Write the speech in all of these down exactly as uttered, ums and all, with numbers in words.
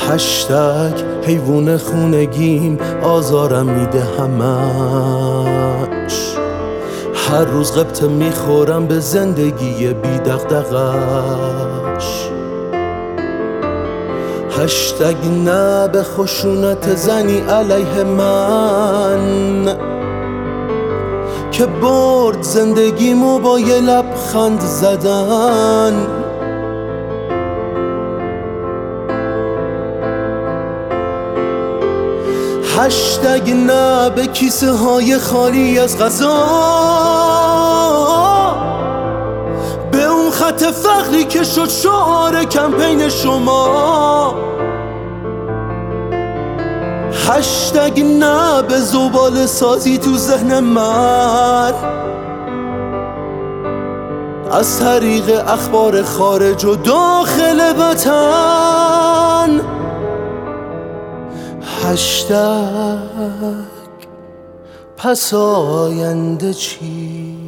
هشتگ حیوون خونگیم آزارم میده همش، هر روز غبطه میخورم به زندگی بی دغدغش. هشتگ نه به خشونت زنی علیه من که برد زندگیمو با یه لبخند زدن. هشتگ نه به کیسه های خالی از غذا، به اون خط فقری که شد شعار کمپین شما. هشتگ نه به زباله سازی تو ذهن من از طریق اخبار خارج و داخل وطن. هشتگ پس آینده چی؟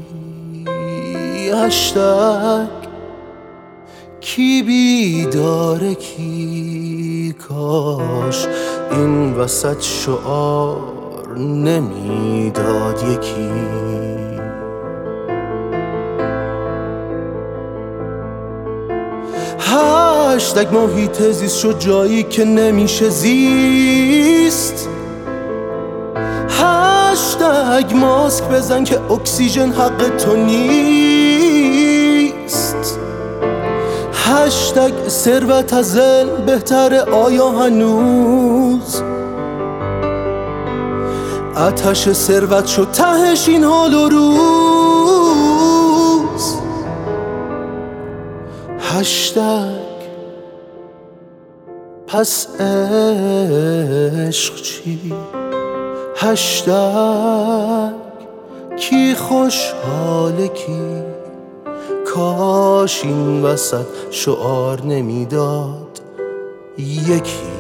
هشتگ کی بیداره کی؟ کاش این وسط شعار نمیداد یکی. هشتگ محیط زیست شد جایی که نمیشه زیست. هشتگ ماسک بزن که اکسیژن حق تو نیست. هشتگ ثروت از علم بهتره آیا هنوز؟ آتش ثروت شد تهش این حال و روز. هشتگ پس عشق چی؟ هشتگ کی خوشحاله کی؟ کاش این وسط شعار نمیداد یکی.